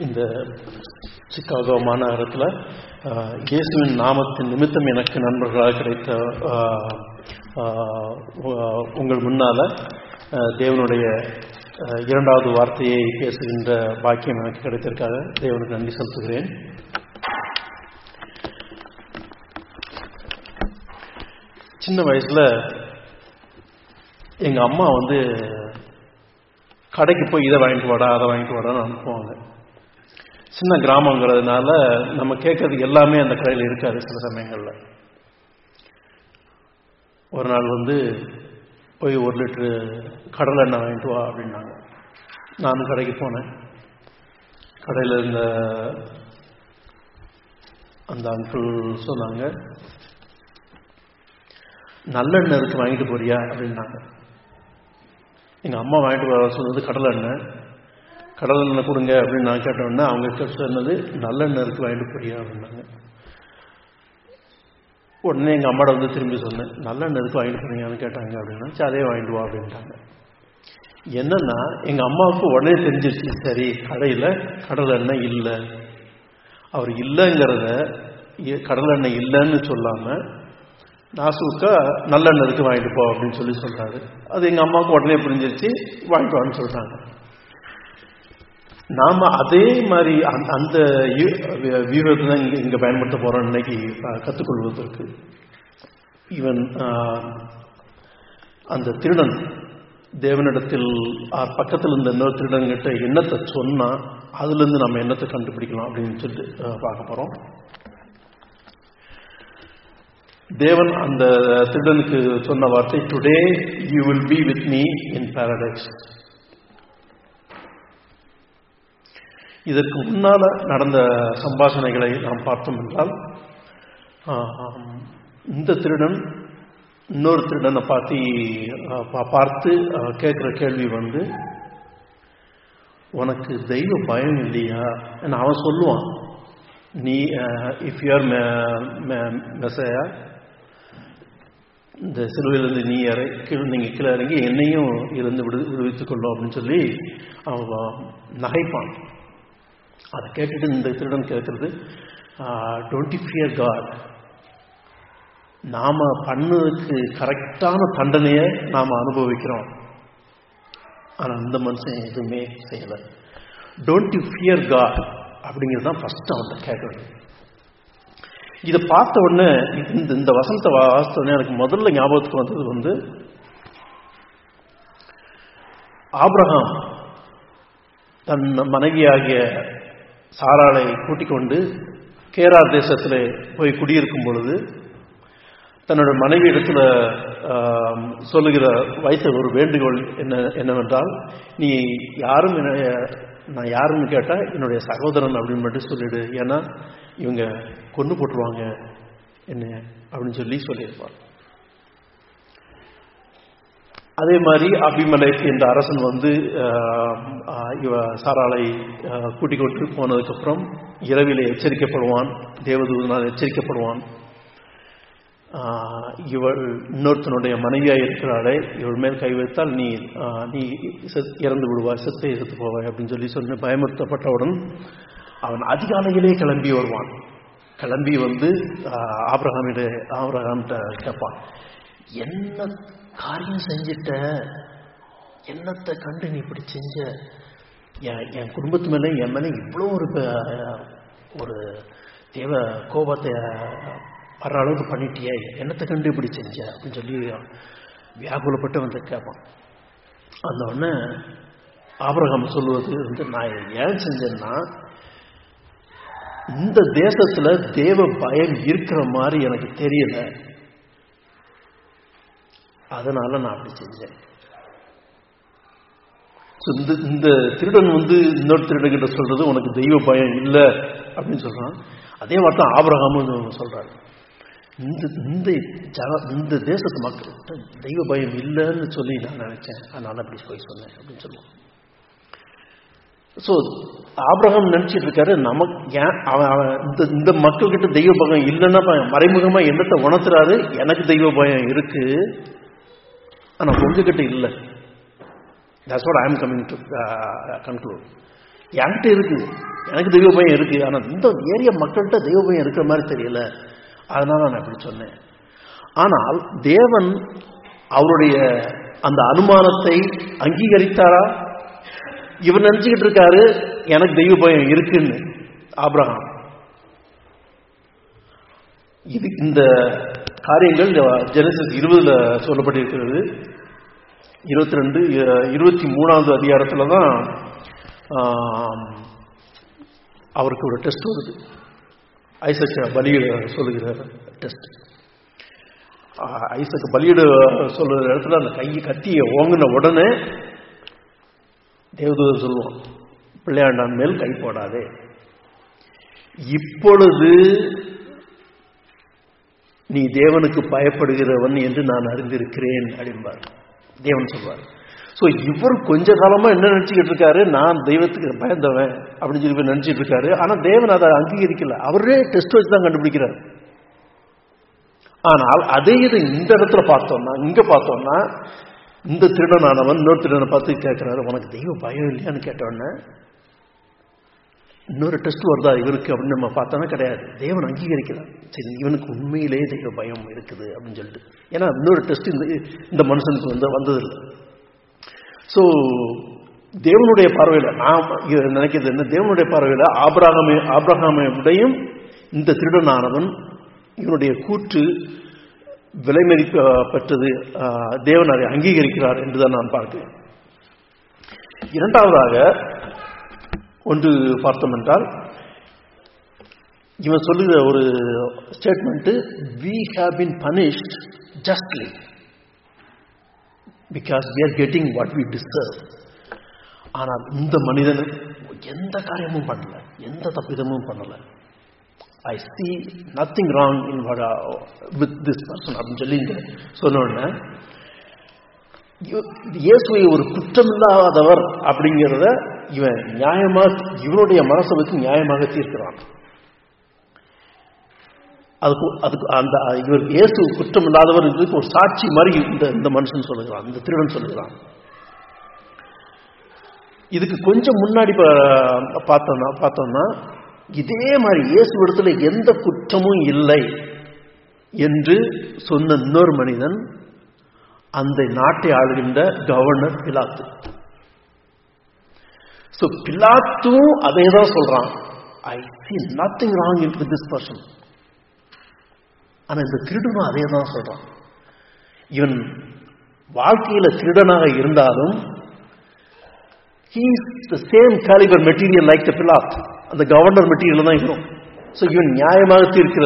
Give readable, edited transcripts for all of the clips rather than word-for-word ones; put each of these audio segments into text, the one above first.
இந்த சிகாகோ மாநகரத்தில் இயேசுவின் நாமத்தின் நிமித்தம் எனக்கு நண்பர்களாக கிடைத்த உங்கள் முன்னால் தேவனுடைய இரண்டாவது வார்த்தையை பேசுகின்ற பாக்கியம் எனக்கு கிடைத்திருக்காக தேவனுக்கு நன்றி செலுத்துகிறேன். சின்ன வயசில் எங்கள் அம்மா கடைக்கு போய் இதை வாங்கிட்டு வாடா அதை வாங்கிட்டு வாடான்னு அனுப்புவாங்க. சின்ன கிராமங்கிறதுனால நம்ம கேட்கறதுக்கு எல்லாமே அந்த கடையில் இருக்காது. சில சமயங்களில் ஒரு நாள் போய் 1 லிட்டரு கடலை எண்ணெய் வாங்கிட்டு வா அப்படின்னாங்க. நானும் கடைக்கு போனேன். கடையில் இருந்த அந்த அங்கிள் சொன்னாங்க, நல்லெண்ணெய் இருக்கு வாங்கிட்டு போறியா அப்படின்னாங்க. எங்கள் அம்மா வாங்கிட்டு வர சொன்னது கடலை எண்ணெய் கொடுங்க அப்படின்னு நான் கேட்டோன்னே அவங்க சொன்னது நல்லெண்ணெய் இருக்கு வாங்கிட்டு போறியா அப்படின்னாங்க. உடனே எங்கள் அம்மாட்ட திரும்பி சொன்னேன், நல்லெண்ணெய் இருக்கு வாங்கிட்டு போறீங்கன்னு கேட்டாங்க அப்படின்னா, சரி அதே வாங்கிட்டு வா அப்படின்ட்டாங்க. என்னன்னா எங்கள் அம்மாவுக்கு உடனே தெரிஞ்சிருச்சு, சரி கடையில் கடலை எண்ணெய் இல்லை. அவர் இல்லைங்கிறத கடலை எண்ணெய் இல்லைன்னு சொல்லாமல் நாசுக்கா நல்லெண்ணெய் இருக்கு வாங்கிட்டு போ அப்படின்னு சொல்கிறாரு. அது எங்கள் அம்மாவுக்கு உடனே புரிஞ்சிருச்சு, வாங்கிட்டு வான்னு சொல்கிறாங்க. நாம் அதே மாதிரி அந்த வியூகத்தை தான் இங்கே பயன்படுத்த போகிறோம் இன்னைக்கு கற்றுக்கொள்வதற்கு. ஈவன் அந்த திருடன் தேவனிடத்தில் பக்கத்தில் இருந்த இன்னொரு திருடன்கிட்ட எண்ணத்தை சொன்னால் அதுலேருந்து நம்ம எண்ணத்தை கண்டுபிடிக்கலாம் அப்படின்னு சொல்லிட்டு பார்க்க போகிறோம். தேவன் அந்த திருடனுக்கு சொன்ன வார்த்தை, today you will be with me in paradise. இதற்கு முன்னால் நடந்த சம்பாஷணைகளை நாம் பார்த்தோம் என்றால், இந்த திருடன் இன்னொரு திருடனை பார்த்து கேட்குற கேள்வி உனக்கு தெய்வ பயம் இல்லையா? அவன் சொல்லுவான், நீ இஃப் யூஆர் மெசையா, இந்த சிலுவையிலிருந்து நீங்கள் கீழே இறங்கி என்னையும் இருந்து விடுவித்துக் கொள்ளும் அப்படின்னு சொல்லி அவன் நகைப்பான். அதை கேட்டுட்டு இந்த திருடன் கேட்கறது, டோன்ட் யூ ஃபியர் காட், நாம பண்ணதுக்கு கரெக்டான தண்டனையை நாம் அனுபவிக்கிறோம், ஆனால் அந்த மனுஷன் எதுவுமே செய்யலை. டோன்ட் யூ ஃபியர் காட் அப்படிங்கிறது தான் ஃபர்ஸ்ட் அவன்கிட்ட கேட்கறது. இதை பார்த்த உடனே இந்த வசனத்தை வாசித்த உடனே எனக்கு முதல்ல ஞாபகத்துக்கு வந்தது ஆபிரகாம் தன் மனைவியாகிய சாராளை கூட்டிக் கொண்டு கேரார் தேசத்தில் போய் குடியிருக்கும் பொழுது தன்னோட மனைவி இடத்துல சொல்லுகிற வைத்த ஒரு வேண்டுகோள் என்னவென்றால், நீ யாரும் நான் யாருன்னு கேட்டால் என்னுடைய சகோதரன் அப்படின்னு மட்டும் சொல்லிடு, ஏன்னா இவங்க கொண்டு போட்டுருவாங்க என்ன அப்படின்னு சொல்லியிருப்பார். அதே மாதிரி அபிமலேக் என்ற அரசன் இவ சாராளை கூட்டிக் கொண்டு போனதுக்கப்புறம் இரவிலே எச்சரிக்கப்படுவான், தேவதூதனால் எச்சரிக்கப்படுவான். இவள் இன்னொருத்தனுடைய மனைவியாக இருக்கிறாளே, இவள் மேல் கை வைத்தால் நீ இறந்து விடுவாய், செத்து போவாய் அப்படின்னு சொல்லி பயமுறுத்தப்பட்டவுடன் அவன் அதிகாலையிலே கிளம்பி வருவான். கிளம்பி ஆபிரகாம்கிட்ட கேட்பான், என்ன காரியம் செஞ்சிட்ட, என்னத்தை கண்டு நீ இப்படி செஞ்ச, என் குடும்பத்து மேலே என் மேலே இவ்வளோ ஒரு தேவ கோபத்தை வர்ற அளவுக்கு பண்ணிட்டியே, என்னத்தை கண்டு இப்படி செஞ்ச அப்படின்னு சொல்லி வியாகுலப்பட்டு கேட்பான். அந்த உடனே ஆபிரகாம் சொல்லுவது நான் ஏன் செஞ்சேன்னா, இந்த தேசத்துல தேவ பயம் இருக்கிற மாதிரி எனக்கு தெரியல, அதனால நான் அப்படி செஞ்சேன். இந்த திருடன் இன்னொரு திருடன்கிட்ட சொல்றது உனக்கு தெய்வ பயம் இல்லை அப்படின்னு சொல்றான். அதே மாதிரி தான் ஆபிரகாமும் சொல்றாரு, இந்த தேசத்து மக்கள்கிட்ட தெய்வ பயம் இல்லைன்னு சொல்லி நான் நினைச்சேன், அதனால அப்படி போய் சொன்னேன் அப்படின்னு சொல்லுவான். ஸோ ஆபிரகாம் நினைச்சிட்டு இருக்காரு, நமக்கு ஏன் இந்த மக்கள்கிட்ட தெய்வ பயம் இல்லைன்னா மறைமுகமா என்னத்தை உணர்த்துறாரு, எனக்கு தெய்வ பயம் இருக்கு ஆனா உங்ககிட்ட இல்லை. That's what I am coming to conclude. என்கிட்ட இருக்குது, எனக்கு தெய்வ பயம் இருக்கு, ஆனால் இந்த ஏரியா மக்கள்கிட்ட தெய்வ பயம் இருக்கிற மாதிரி தெரியல, அதனால நான் அப்படி சொன்னேன். ஆனால் தேவன் அவருடைய அந்த அனுமானத்தை அங்கீகரித்தாரா? இவர் நினைச்சுக்கிட்டு இருக்காரு எனக்கு தெய்வ பயம் இருக்குன்னு. ஆபிரகாம் இது இந்த காரியங்கள் ஜெனசிஸ் 20 சொல்லப்பட்டிருக்கிறது. 22, 23வது அதிகாரத்துல தான் அவருக்கு ஒரு டெஸ்ட் வருது. ஐசக்க பலியிட சொல்லுகிற டெஸ்ட். ஐசக்க பலியிட சொல்லுற இடத்துல அந்த கத்தியை ஓங்கின உடனே தேவதூதன் சொல்லுவான், பிள்ளையாண்டான் மேல் கை போடாதே, இப்பொழுது நீ தேவனுக்கு பயப்படுகிறவன் என்று நான் அறிந்திருக்கிறேன் அப்படின்பார் தேவன் சொல்வார். ஸோ இவர் கொஞ்ச காலமா என்ன நினைச்சுக்கிட்டு இருக்காரு, நான் தெய்வத்துக்கு பயந்தவன் அப்படின்னு சொல்லி நினைச்சிட்டு இருக்காரு. ஆனா தேவன் அதை அங்கீகரிக்கல, அவரே டெஸ்ட் வச்சு தான் கண்டுபிடிக்கிறார். ஆனால் அதே இது இந்த இடத்துல பார்த்தோம்னா, இங்க பார்த்தோம்னா, இந்த திருடனானவன் இன்னொரு திருடனை பார்த்து கேட்கிறாரு, உனக்கு தெய்வ பயம் இல்லையான்னு கேட்டோன்னே இன்னொரு டெஸ்ட் வருதா இவருக்கு அப்படின்னு நம்ம பார்த்தோன்னா கிடையாது. தேவன் அங்கீகரிக்கலாம், சரி இவனுக்கு உண்மையிலேயே தெய்வ பயம் இருக்குது அப்படின்னு சொல்லிட்டு. ஏன்னா இன்னொரு டெஸ்ட் இந்த மனுஷனுக்கு வந்ததில்லை. ஸோ தேவனுடைய பார்வையில் நான் நினைக்கிறது என்ன, தேவனுடைய பார்வையில் ஆபிரகாமை விடையும் இந்த திருடனானவன் இவனுடைய கூற்று விலைமதிப்பற்றது, தேவன் அதை அங்கீகரிக்கிறார் என்றுதான் நான் பார்க்கிறேன். இரண்டாவதாக ஒன்று பார்த்தோம் என்றால், இவன் சொல்லுகிற ஒரு statement, we have been punished justly because we are getting what we deserve. ஆனால் இந்த மனிதன் எந்த காரியமும் பண்ணல, எந்த தப்பிதமும் பண்ணல. I see nothing wrong in with this person அப்படின்னு சொல்லி சொன்ன இயேசுவை ஒரு குற்றமில்லாதவர் அப்படிங்கிறத இவன் நியாயமாக, இவனுடைய மனசை வச்சு நியாயமாக தீர்க்கிறான். அதுக்கு அந்த இவர் இயேசு குற்றம் இல்லாதவர் இதுக்கு ஒரு சாட்சி மாதிரி இந்த மனுஷன் சொல்லுகிறான், இந்த திருடன் சொல்லுகிறான். இதுக்கு கொஞ்சம் முன்னாடி பார்த்தோம்னா இதே மாதிரி இயேசு இடத்துல எந்த குற்றமும் இல்லை என்று சொன்ன இன்னொரு மனிதன் அந்த நாட்டை ஆளுகின்ற கவர்னர் பிலாத்து. So பிலாத்தும் அதே தான் சொல்றான், I see nothing wrong with this person. ஆனா இந்த திருடனும் அதே தான் சொல்றான். இவன் வாழ்க்கையில திருடனாக இருந்தாலும் he is the same caliber material like the Pilat, அந்த கவர்னர் மெட்டீரியல் தான் இருக்கும். ஸோ இவன் நியாயமாக தீர்க்கிற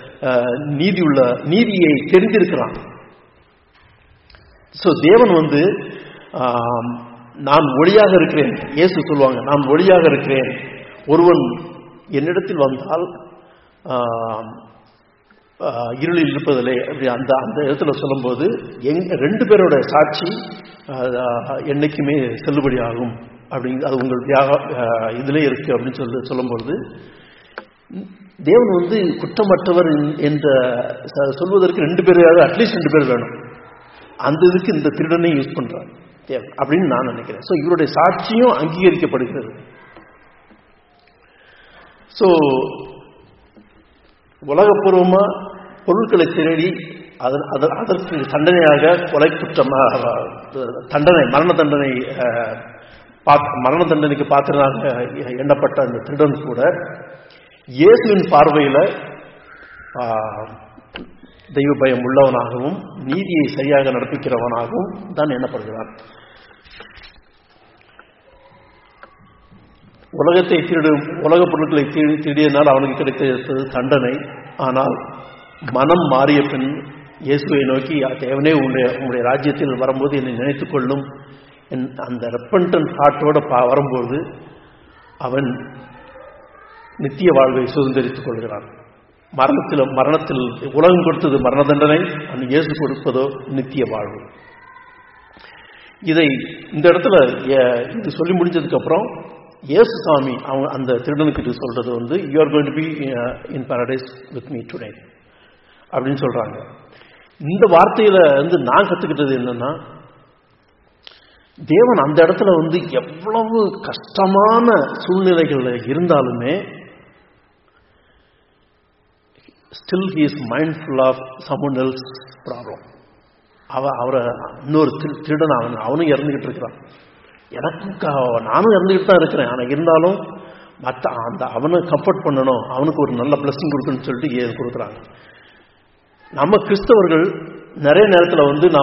நீதியை தெரிந்திருக்கிறான். ஸோ தேவன் நான் ஒளியாக இருக்கிறேன், இயேசு சொல்லுவாங்க, நான் ஒளியாக இருக்கிறேன், ஒருவன் என்னிடத்தில் வந்தால் இருளில் இருப்பதில்லை அப்படி அந்த இடத்துல சொல்லும்போது ரெண்டு பேரோட சாட்சி என்னைக்குமே செல்லுபடி ஆகும் அப்படிங்க, அது உங்கள் இதிலே இருக்கு அப்படின்னு சொல்லும்பொழுது தேவன் குற்றமற்றவர் என்ற சொல்வதற்கு ரெண்டு பேர், அட்லீஸ்ட் ரெண்டு பேர் வேணும். அந்த இதுக்கு இந்த திருடனை யூஸ் பண்றார் தேவன் அப்படின்னு நான் நினைக்கிறேன். ஸோ இவருடைய சாட்சியும் அங்கீகரிக்கப்படுகிறது. ஸோ உலகப்பூர்வமா பொருட்களை திருடி அதற்கு தண்டனையாக கொலை குற்றமாக மரண தண்டனைக்கு பாத்திரனாக எண்ணப்பட்ட அந்த திருடன் கூட இயேசுவின் பார்வையில தெய்வ பயம் உள்ளவனாகவும் நீதியை சரியாக நடப்பிக்கிறவனாகவும் தான் எண்ணப்படுகிறான். உலக பொருட்களை திருடியனால் அவனுக்கு கிடைத்தது தண்டனை. ஆனால் மனம் மாறிய பின் இயேசுவை நோக்கி, தேவனே உங்களுடைய ராஜ்யத்தில் வரும்போது என்னை நினைத்துக் கொள்ளும் அந்த ரெப்பன்டன்ட் ஹார்ட்டோட வரும்போது அவன் நித்திய வாழ்வை சுதந்திரித்துக் கொள்கிறான். மரணத்தில் உலகம் கொடுத்தது மரண தண்டனை, அந்த இயேசு கொடுப்பதோ நித்திய வாழ்வு. இதை இந்த இடத்துல இது சொல்லி முடிஞ்சதுக்கு அப்புறம் இயேசு சாமி அந்த திருடனுக்கு சொல்றது you are going to be in paradise with me today அப்படின்னு சொல்றாங்க. இந்த வார்த்தையில நான் கத்துக்கிட்டது என்னன்னா, தேவன் அந்த இடத்துல எவ்வளவு கஷ்டமான சூழ்நிலைகள் இருந்தாலுமே still he is mindful of someone else problem. அவரை இன்னொரு திருடன் அவனும் இறந்துகிட்டு இருக்கிறான், எனக்கு நானும் இறந்துகிட்டு தான் இருக்கிறேன். ஆனால் இருந்தாலும் மற்ற அவனை கம்ஃபர்ட் பண்ணணும், அவனுக்கு ஒரு நல்ல பிளஸிங் கொடுக்கணும்னு சொல்லிட்டு கொடுக்குறாங்க. நம்ம கிறிஸ்தவர்கள் நிறைய நேரத்தில்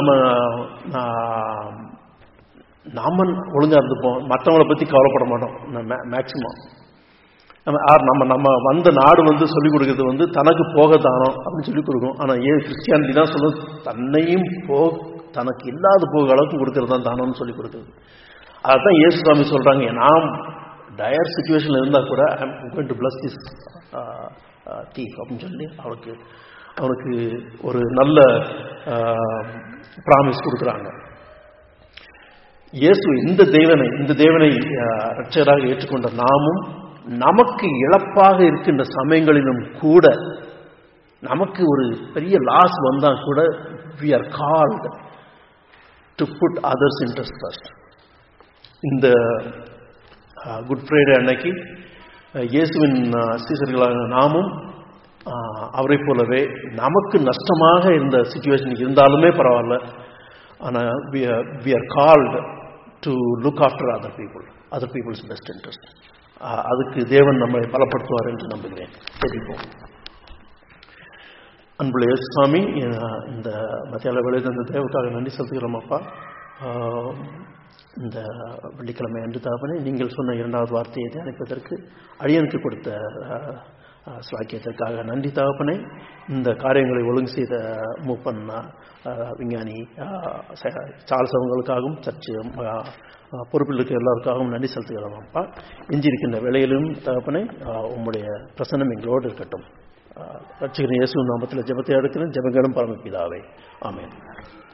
நாம ஒழுங்கா இருந்துப்போம், மற்றவங்களை பற்றி கவலைப்பட மாட்டோம். மேக்சிமம் நம்ம வந்த நாடு சொல்லிக் கொடுக்கறது தனக்கு போக தானம் அப்படின்னு சொல்லிக் கொடுக்கும். ஆனால் கிறிஸ்டியானிட்டி தான் சொல்லுது, தன்னையும் தனக்கு இல்லாத போக அளவுக்கு கொடுக்கறது தான் தானம்னு சொல்லிக் கொடுக்குறது. அதுதான் இயேசு சாமி சொல்றாங்க, நாம் டயர் சிச்சுவேஷன்ல இருந்தா கூட I am going to bless this thief அப்படின்னு சொல்லி அவனுக்கு ஒரு நல்ல பிராமிஸ் கொடுக்குறாங்க. இயேசு இந்த தேவனை ரட்சகராக ஏற்றுக்கொண்ட நாமும் நமக்கு இழப்பாக இருக்கின்ற சமயங்களிலும் கூட, நமக்கு ஒரு பெரிய லாஸ் வந்தா கூட we are called to put others' interest first. இந்த குட் ஃப்ரைடே அன்னைக்கு இயேசுவின் சீசர்களாக நாமும் அவரை போலவே நமக்கு நஷ்டமாக இந்த சிச்சுவேஷன் இருந்தாலுமே பரவாயில்ல, ஆனால் we are called to look after other people's best interest. அதுக்கு தேவன் நம்மை பலப்படுத்துவார் என்று நம்புகிறேன். தெரிவிப்போம். அன்புள்ள இயேசு சுவாமி, இந்த மத்தியால வேளையில் இந்த தேவனுக்காக நன்றி செலுத்துகிறோம் அப்பா. இந்த வெள்ளிக்கிழமை அன்று தகப்பனே, நீங்கள் சொன்ன 2வது வார்த்தையை தியானிப்பதற்கு அடியனுக்கு கொடுத்த ஸ்லாக்கியத்திற்காக நன்றி தகப்பனே. இந்த காரியங்களை ஒழுங்கு செய்த மூப்பன் விஞ்ஞானி சார்ல்ஸ் அவங்களுக்காகவும் சர்ச்சு பொறுப்பில் இருக்க எல்லாருக்காகவும் நன்றி செலுத்துகிறோம் அப்பா. எஞ்சியிருக்கின்ற வேளையிலும் தகப்பனே, உம்முடைய பிரசன்னம் எங்களோடு இருக்கட்டும். ரட்சகர் இயேசு நாமத்தில் ஜெபத்தை எடுக்கிறேன். ஜெபங்களும் பரமபிதாவே, ஆமென்.